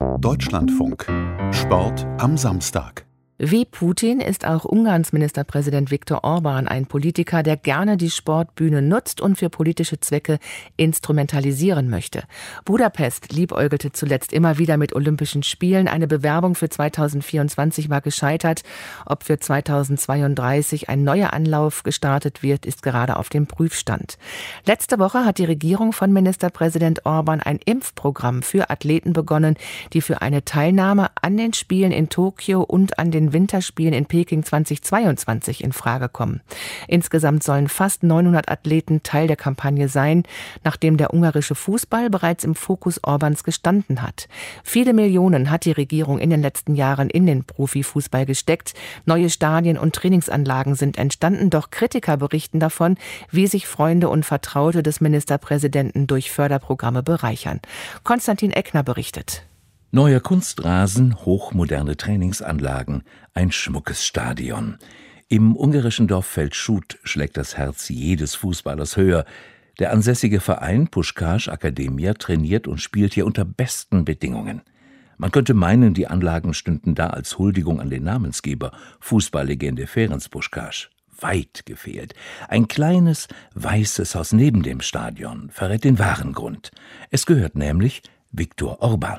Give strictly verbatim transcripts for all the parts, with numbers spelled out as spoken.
Deutschlandfunk. Sport am Samstag. Wie Putin ist auch Ungarns Ministerpräsident Viktor Orbán ein Politiker, der gerne die Sportbühne nutzt und für politische Zwecke instrumentalisieren möchte. Budapest liebäugelte zuletzt immer wieder mit Olympischen Spielen. Eine Bewerbung für zweitausendvierundzwanzig war gescheitert. Ob für zweitausendzweiunddreißig ein neuer Anlauf gestartet wird, ist gerade auf dem Prüfstand. Letzte Woche hat die Regierung von Ministerpräsident Orbán ein Impfprogramm für Athleten begonnen, die für eine Teilnahme an den Spielen in Tokio und an den Winterspielen in Peking zweitausendzweiundzwanzig in Frage kommen. Insgesamt sollen fast neunhundert Athleten Teil der Kampagne sein, nachdem der ungarische Fußball bereits im Fokus Orbáns gestanden hat. Viele Millionen hat die Regierung in den letzten Jahren in den Profifußball gesteckt. Neue Stadien und Trainingsanlagen sind entstanden, doch Kritiker berichten davon, wie sich Freunde und Vertraute des Ministerpräsidenten durch Förderprogramme bereichern. Konstantin Eckner berichtet. Neuer Kunstrasen, hochmoderne Trainingsanlagen, ein schmuckes Stadion. Im ungarischen Dorf Feldschut schlägt das Herz jedes Fußballers höher. Der ansässige Verein Puskás Akadémia trainiert und spielt hier unter besten Bedingungen. Man könnte meinen, die Anlagen stünden da als Huldigung an den Namensgeber, Fußballlegende Ferenc Puskás. Weit gefehlt. Ein kleines, weißes Haus neben dem Stadion verrät den wahren Grund. Es gehört nämlich Viktor Orbán.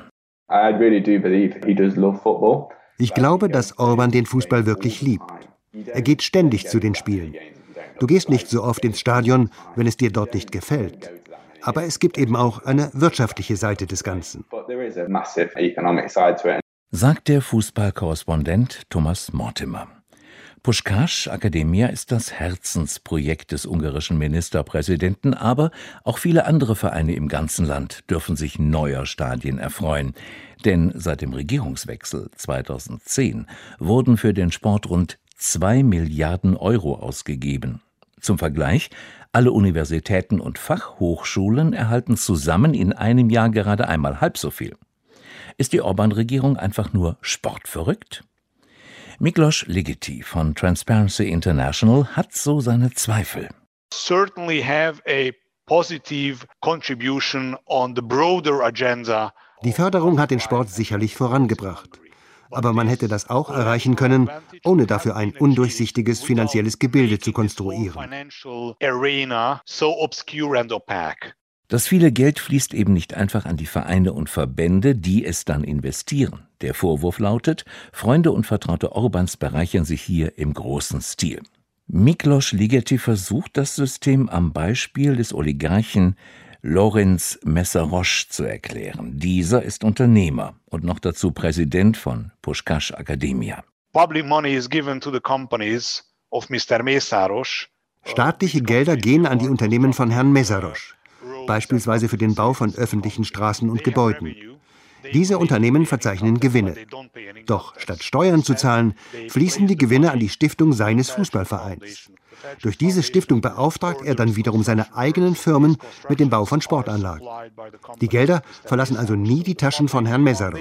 Ich glaube, dass Orbán den Fußball wirklich liebt. Er geht ständig zu den Spielen. Du gehst nicht so oft ins Stadion, wenn es dir dort nicht gefällt. Aber es gibt eben auch eine wirtschaftliche Seite des Ganzen. Sagt der Fußballkorrespondent Thomas Mortimer. Puskás Akadémia ist das Herzensprojekt des ungarischen Ministerpräsidenten, aber auch viele andere Vereine im ganzen Land dürfen sich neuer Stadien erfreuen. Denn seit dem Regierungswechsel zweitausendzehn wurden für den Sport rund zwei Milliarden Euro ausgegeben. Zum Vergleich, alle Universitäten und Fachhochschulen erhalten zusammen in einem Jahr gerade einmal halb so viel. Ist die Orbán-Regierung einfach nur sportverrückt? Miklos Ligeti von Transparency International hat so seine Zweifel. Certainly have a positive contribution on the broader agenda. Die Förderung hat den Sport sicherlich vorangebracht. Aber man hätte das auch erreichen können, ohne dafür ein undurchsichtiges finanzielles Gebilde zu konstruieren. Das viele Geld fließt eben nicht einfach an die Vereine und Verbände, die es dann investieren. Der Vorwurf lautet, Freunde und Vertraute Orbáns bereichern sich hier im großen Stil. Miklos Ligeti versucht, das System am Beispiel des Oligarchen Lorenz Meszaros zu erklären. Dieser ist Unternehmer und noch dazu Präsident von Puskás Akadémia. Public money is given to the companies of Mister Meszaros. Staatliche Gelder gehen an die Unternehmen von Herrn Meszaros. Beispielsweise für den Bau von öffentlichen Straßen und Gebäuden. Diese Unternehmen verzeichnen Gewinne. Doch statt Steuern zu zahlen, fließen die Gewinne an die Stiftung seines Fußballvereins. Durch diese Stiftung beauftragt er dann wiederum seine eigenen Firmen mit dem Bau von Sportanlagen. Die Gelder verlassen also nie die Taschen von Herrn Meszaros.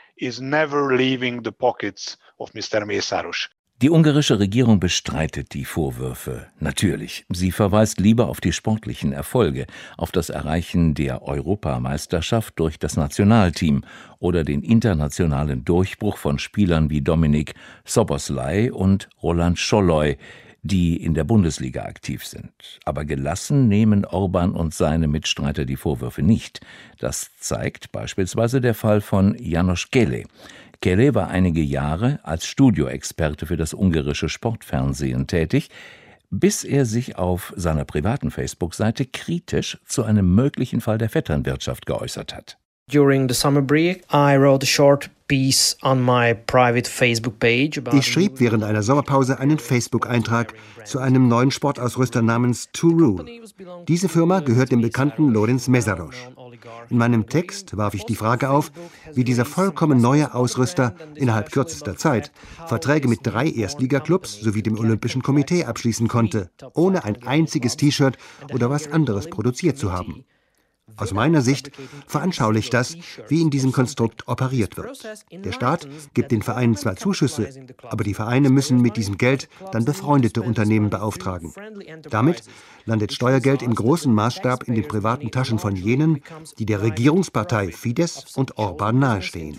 Die ungarische Regierung bestreitet die Vorwürfe. Natürlich, sie verweist lieber auf die sportlichen Erfolge, auf das Erreichen der Europameisterschaft durch das Nationalteam oder den internationalen Durchbruch von Spielern wie Dominik Szoboszlai und Roland Szollei, die in der Bundesliga aktiv sind. Aber gelassen nehmen Orbán und seine Mitstreiter die Vorwürfe nicht. Das zeigt beispielsweise der Fall von János Kele. Kele war einige Jahre als Studioexperte für das ungarische Sportfernsehen tätig, bis er sich auf seiner privaten Facebook-Seite kritisch zu einem möglichen Fall der Vetternwirtschaft geäußert hat. During the summer break, I wrote a short piece on my private Facebook page about. Ich schrieb während einer Sommerpause einen Facebook-Eintrag zu einem neuen Sportausrüster namens Two Rule. Diese Firma gehört dem bekannten Lorenz Meszaros. In meinem Text warf ich die Frage auf, wie dieser vollkommen neue Ausrüster innerhalb kürzester Zeit Verträge mit drei Erstligaklubs sowie dem Olympischen Komitee abschließen konnte, ohne ein einziges T-Shirt oder was anderes produziert zu haben. Aus meiner Sicht veranschaulicht das, wie in diesem Konstrukt operiert wird. Der Staat gibt den Vereinen zwar Zuschüsse, aber die Vereine müssen mit diesem Geld dann befreundete Unternehmen beauftragen. Damit landet Steuergeld im großen Maßstab in den privaten Taschen von jenen, die der Regierungspartei Fidesz und Orbán nahestehen.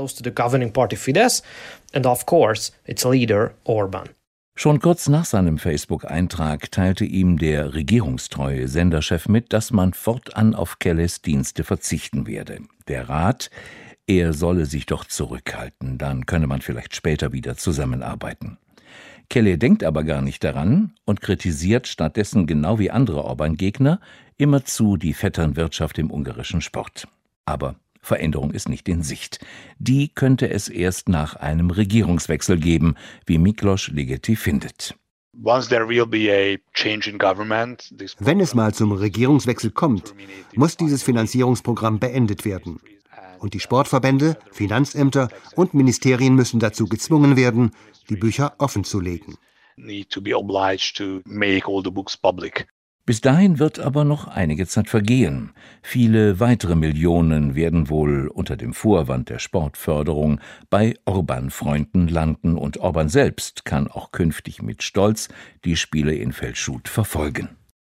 Schon kurz nach seinem Facebook-Eintrag teilte ihm der regierungstreue Senderchef mit, dass man fortan auf Kelles Dienste verzichten werde. Der Rat, er solle sich doch zurückhalten, dann könne man vielleicht später wieder zusammenarbeiten. Kelle denkt aber gar nicht daran und kritisiert stattdessen genau wie andere Orbán-Gegner immerzu die Vetternwirtschaft im ungarischen Sport. Aber Veränderung ist nicht in Sicht. Die könnte es erst nach einem Regierungswechsel geben, wie Miklos Ligeti findet. Wenn es mal zum Regierungswechsel kommt, muss dieses Finanzierungsprogramm beendet werden. Und die Sportverbände, Finanzämter und Ministerien müssen dazu gezwungen werden, die Bücher offenzulegen. Bis dahin wird aber noch einige Zeit vergehen. Viele weitere Millionen werden wohl unter dem Vorwand der Sportförderung bei Orbán-Freunden landen und Orbán selbst kann auch künftig mit Stolz die Spiele in Feldschut verfolgen.